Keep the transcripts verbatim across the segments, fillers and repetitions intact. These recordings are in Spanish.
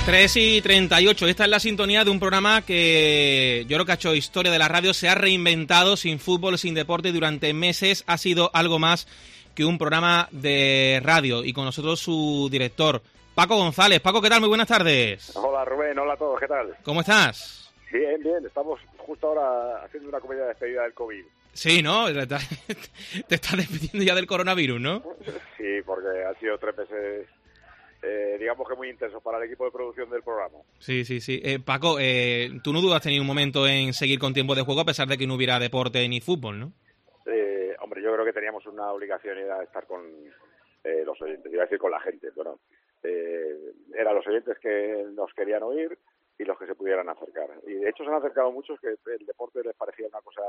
tres y treinta y ocho, esta es la sintonía de un programa que yo creo que ha hecho historia de la radio, se ha reinventado sin fútbol, sin deporte, durante meses ha sido algo más que un programa de radio, y con nosotros su director, Paco González. Paco, ¿qué tal? Muy buenas tardes. Hola Rubén, hola a todos, ¿qué tal? ¿Cómo estás? Bien, bien, estamos justo ahora haciendo una comida de despedida del COVID. Sí, ¿no? Te estás despidiendo ya del coronavirus, ¿no? Sí, porque han sido tres meses... Eh, digamos que muy intenso para el equipo de producción del programa. Sí, sí, sí. Eh, Paco, eh, tú no dudas tener un momento en seguir con tiempo de juego a pesar de que no hubiera deporte ni fútbol, ¿no? Eh, hombre, yo creo que teníamos una obligación, era estar con eh, los oyentes, iba a decir con la gente. Bueno, eh, eran los oyentes que nos querían oír y los que se pudieran acercar. Y de hecho se han acercado muchos que el deporte les parecía una cosa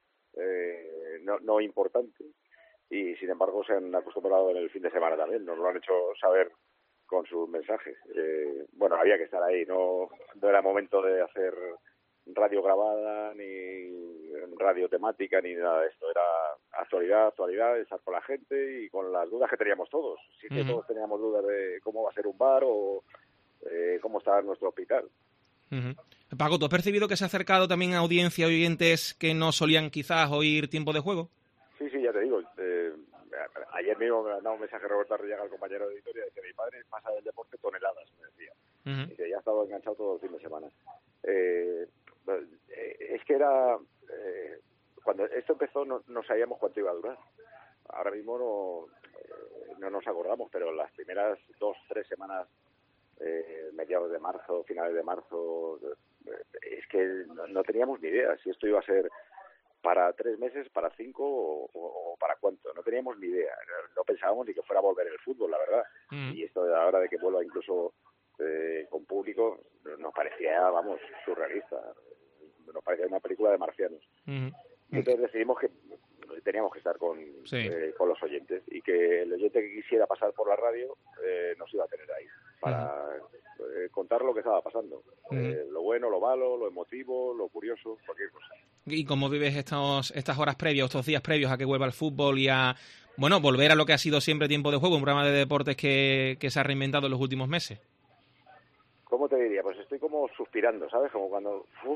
eh, no, no importante, y sin embargo se han acostumbrado en el fin de semana también, nos lo han hecho saber con sus mensajes. Eh, bueno, había que estar ahí, no, no era momento de hacer radio grabada, ni radio temática, ni nada de esto. Era actualidad, actualidad, estar con la gente y con las dudas que teníamos todos. Sí que uh-huh. todos teníamos dudas de cómo va a ser un bar o eh, cómo está nuestro hospital. Uh-huh. Paco, ¿tú has percibido que se ha acercado también a audiencia, oyentes que no solían quizás oír tiempo de juego? Sí, sí, ya te digo. Eh, Ayer mismo me mandaba un mensaje Roberto Arrillaga, el compañero de editoria, dice: mi padre pasa del deporte toneladas, me decía. Uh-huh. Dice, ya ha estado enganchado todo el fin de semana. Eh, es que era... Eh, cuando esto empezó no, no sabíamos cuánto iba a durar. Ahora mismo no, eh, no nos acordamos, pero las primeras dos, tres semanas, eh, mediados de marzo, finales de marzo, eh, es que no, no teníamos ni idea si esto iba a ser para tres meses, para cinco o, o, o para cuánto. No teníamos ni idea. No pensábamos ni que fuera a volver el fútbol, la verdad. Mm. Y esto de ahora de que vuelva incluso eh, con público, nos parecía, vamos, surrealista. Nos parecía una película de marcianos. Mm. Y entonces decidimos que teníamos que estar con, sí. eh, con los oyentes, y que el oyente que quisiera pasar por la radio eh, nos iba a tener ahí para mm. eh, contar lo que estaba pasando. Mm. Eh, lo bueno, lo malo, lo emotivo, lo curioso, cualquier cosa. ¿Y cómo vives estos, estas horas previas, estos días previos a que vuelva el fútbol y a, bueno, volver a lo que ha sido siempre tiempo de juego, un programa de deportes que, que se ha reinventado en los últimos meses? ¿Cómo te diría? Pues estoy como suspirando, ¿sabes? Como cuando, uf,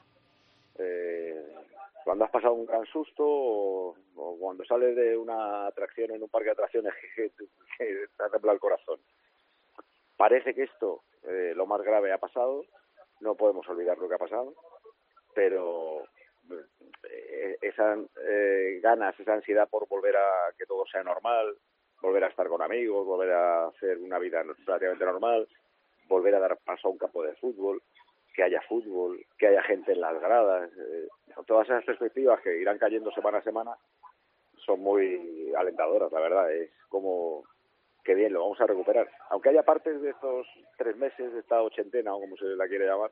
eh, cuando has pasado un gran susto, o, o cuando sales de una atracción en un parque de atracciones que, que, que te ha temblado el corazón. Parece que esto, eh, lo más grave ha pasado, no podemos olvidar lo que ha pasado, pero esas eh, ganas, esa ansiedad por volver a que todo sea normal, volver a estar con amigos, volver a hacer una vida relativamente normal, volver a dar paso a un campo de fútbol, que haya fútbol, que haya gente en las gradas, eh, todas esas perspectivas que irán cayendo semana a semana son muy alentadoras, la verdad. Es como que bien, lo vamos a recuperar. Aunque haya partes de estos tres meses, de esta ochentena o como se la quiere llamar,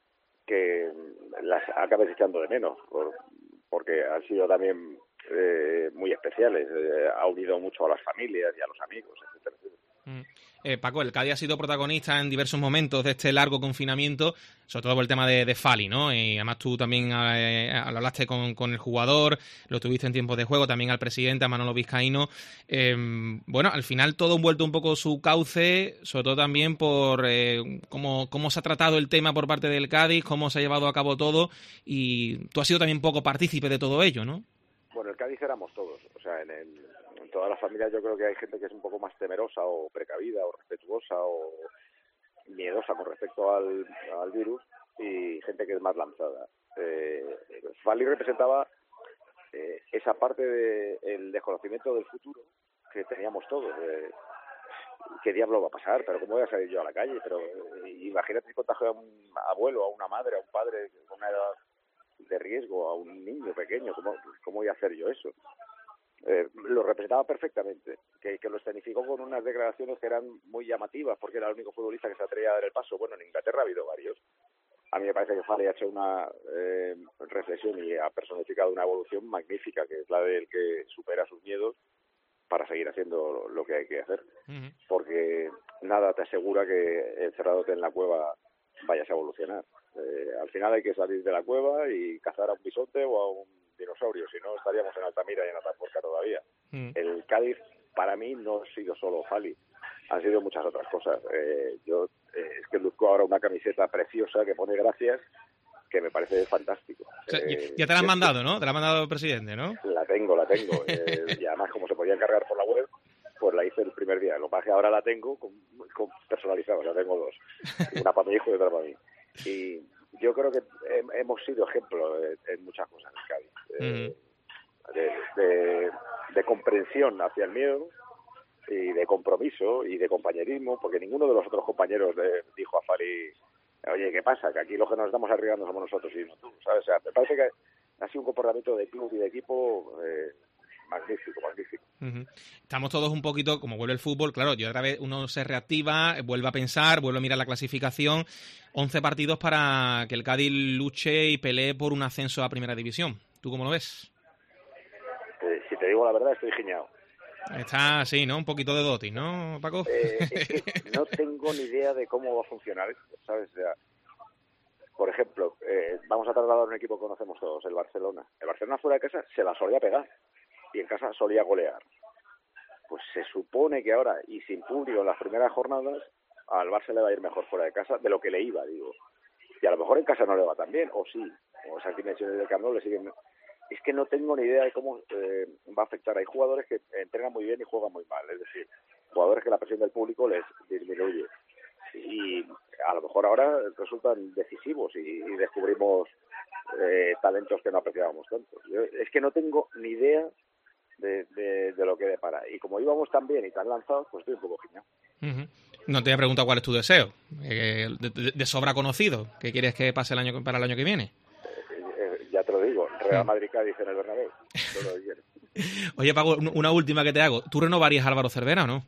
que las acabes echando de menos, por, porque han sido también eh, muy especiales, eh, ha unido mucho a las familias y a los amigos, etcétera, etcétera. Mm. Eh, Paco, el Cádiz ha sido protagonista en diversos momentos de este largo confinamiento, sobre todo por el tema de, de Fali, ¿no? Y además tú también eh, lo hablaste con, con el jugador, lo tuviste en tiempo de juego, también al presidente, a Manolo Vizcaíno. Eh, bueno, al final todo ha vuelto un poco su cauce, sobre todo también por eh, cómo, cómo se ha tratado el tema por parte del Cádiz, cómo se ha llevado a cabo todo, y tú has sido también un poco partícipe de todo ello, ¿no? Bueno, el Cádiz éramos todos, o sea, en, el, en todas las familias yo creo que hay gente que es un poco más temerosa o precavida o respetuosa o miedosa con respecto al, al virus, y gente que es más lanzada. Eh, Fali representaba eh, esa parte del de desconocimiento del futuro que teníamos todos. Eh, ¿Qué diablo va a pasar? ¿Pero cómo voy a salir yo a la calle? Pero eh, imagínate si contagio a un abuelo, a una madre, a un padre con una edad de riesgo, a un niño pequeño. ¿Cómo, cómo voy a hacer yo eso? Eh, lo representaba perfectamente, que, que lo escenificó con unas declaraciones que eran muy llamativas, porque era el único futbolista que se atrevía a dar el paso. Bueno, en Inglaterra ha habido varios. A mí me parece que Fali ha hecho una eh, reflexión y ha personificado una evolución magnífica, que es la del que supera sus miedos para seguir haciendo lo que hay que hacer. Uh-huh. Porque nada te asegura que encerradote en la cueva vayas a evolucionar. Eh, al final hay que salir de la cueva y cazar a un bisonte o a un dinosaurio, si no estaríamos en Altamira y en Atapuerca todavía. Mm. El Cádiz, para mí, no ha sido solo Fali, han sido muchas otras cosas. Eh, yo eh, es que luzco ahora una camiseta preciosa que pone gracias, que me parece fantástico. O sea, eh, ya te la han mandado, ¿no? Te la ha mandado el presidente, ¿no? La tengo, la tengo. Eh, y además, como se podía encargar por la web, pues la hice el primer día. Lo que pasa es que ahora la tengo con, con personalizada, o sea, tengo dos. Una para mi hijo y otra para mí. Y yo creo que he, hemos sido ejemplo en, en muchas cosas en Cádiz. Eh, uh-huh. de, de, de comprensión hacia el miedo, y de compromiso y de compañerismo, porque ninguno de los otros compañeros le dijo a Fali, oye, ¿qué pasa? Que aquí los que nos estamos arriesgando somos nosotros y no tú, ¿sabes? O sea, me parece que ha sido un comportamiento de club y de equipo eh, magnífico, magnífico. Uh-huh. Estamos todos un poquito, como vuelve el fútbol, claro, y otra vez uno se reactiva, vuelve a pensar, vuelve a mirar la clasificación, once partidos para que el Cádiz luche y pelee por un ascenso a Primera División. ¿Tú cómo lo ves? Eh, si te digo la verdad, estoy giñado. Está así, ¿no? Un poquito de dotis, ¿no, Paco? Eh, es que no tengo ni idea de cómo va a funcionar esto, ¿sabes? O sea, por ejemplo, eh, vamos a trasladar un equipo que conocemos todos, el Barcelona. El Barcelona fuera de casa se la solía pegar y en casa solía golear. Pues se supone que ahora, y sin público en las primeras jornadas, al Barça le va a ir mejor fuera de casa de lo que le iba, digo. Y a lo mejor en casa no le va tan bien, o sí, o esas dimensiones del Camp Nou le siguen... Es que no tengo ni idea de cómo eh, va a afectar. Hay jugadores que entrenan muy bien y juegan muy mal, es decir, jugadores que la presión del público les disminuye. Y a lo mejor ahora resultan decisivos y, y descubrimos eh, talentos que no apreciábamos tanto. Yo, es que no tengo ni idea de, de, de lo que depara. Y como íbamos tan bien y tan lanzados, pues estoy un poco giñado. Uh-huh. No te he preguntado cuál es tu deseo. Eh, de, de, de sobra conocido. ¿Qué quieres que pase el año para el año que viene? Ya te lo digo, Real Madrid-Cádiz en el Bernabéu. Oye, Paco, una última que te hago. ¿Tú renovarías a Álvaro Cervera o no?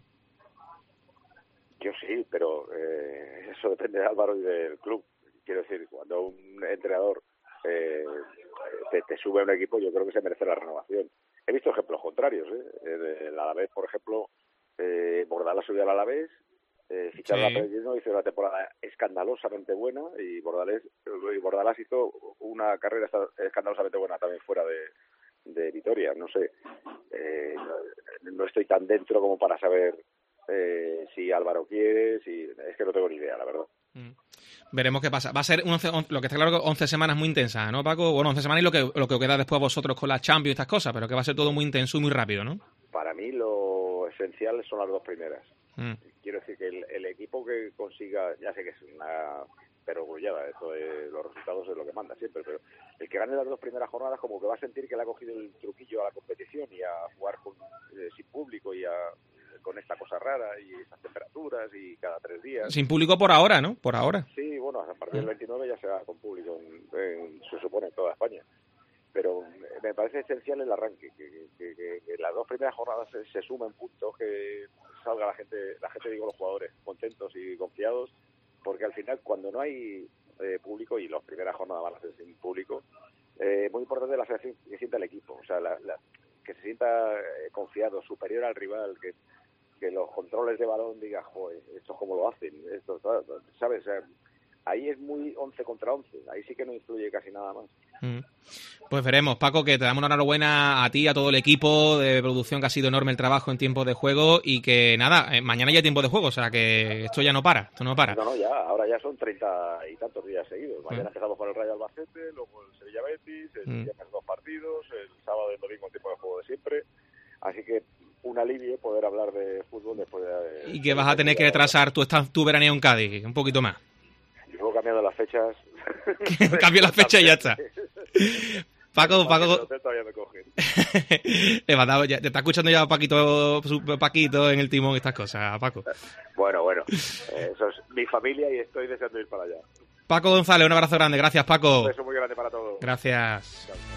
Yo sí, pero eh, eso depende de Álvaro y del club. Quiero decir, cuando un entrenador eh, te, te sube a un equipo, yo creo que se merece la renovación. He visto ejemplos contrarios, ¿eh? El Alavés, por ejemplo, eh, Bordalás subió al Alavés, eh, ficharon sí. a Pellegrino, hizo una temporada escandalosamente buena y Bordalás, y Bordalás hizo una carrera escandalosamente buena también fuera de, de Vitoria. No sé, eh, no, no estoy tan dentro como para saber eh, si Álvaro quiere, si es que no tengo ni idea, la verdad. Mm. Veremos qué pasa. Va a ser once, once, lo que está claro que once semanas muy intensas, ¿no, Paco? Bueno, once semanas y lo que lo que queda después a vosotros con la Champions y estas cosas, pero que va a ser todo muy intenso y muy rápido, ¿no? Para mí lo esencial son las dos primeras. Mm. Quiero decir que el, el equipo que consiga, ya sé que es una perogrullada, esto de los resultados es lo que manda siempre, pero el que gane las dos primeras jornadas como que va a sentir que le ha cogido el truquillo a la competición y a jugar con, eh, sin público y a, con esta cosa rara y estas temperaturas y cada tres días. Sin público por ahora, ¿no? Por ahora. Sí, bueno, a partir del veintinueve ya será con público, en, en, se supone, en toda España. Pero me parece esencial el arranque, que, que, que, que las dos primeras jornadas se, se sumen puntos, que salga la gente, la gente digo los jugadores, contentos y confiados, porque al final cuando no hay eh, público, y las primeras jornadas van a ser sin público, eh, muy importante la sensación que sienta el equipo, o sea, la, la, que se sienta eh, confiado, superior al rival, que, que los controles de balón diga, joder, esto es como lo hacen, esto, ¿sabes? O sea, ahí es muy once contra once, ahí sí que no influye casi nada más. Mm. Pues veremos, Paco, que te damos una enhorabuena a ti, a todo el equipo de producción, que ha sido enorme el trabajo en tiempo de juego y que nada, eh, mañana ya hay tiempo de juego, o sea que esto ya no para, esto no para. No, no, ya, ahora ya son treinta y tantos días seguidos. Mañana mm. empezamos con el Rayo Albacete, luego el Sevilla Betis, el mm. viernes dos partidos, el sábado y el domingo tiempo de juego de siempre, así que un alivio poder hablar de fútbol después de... Y que vas a tener que retrasar tu, tu veraneo en Cádiz, un poquito más. Luego cambiando las fechas. Cambio las fechas y ya está. Paco, Paco. Te, mandaba, ya, te está escuchando ya Paquito, Paquito en el timón, estas cosas, Paco. Bueno, bueno. Eh, eso es mi familia y estoy deseando ir para allá. Paco González, un abrazo grande. Gracias, Paco. Un beso muy grande para todos. Gracias. Chao.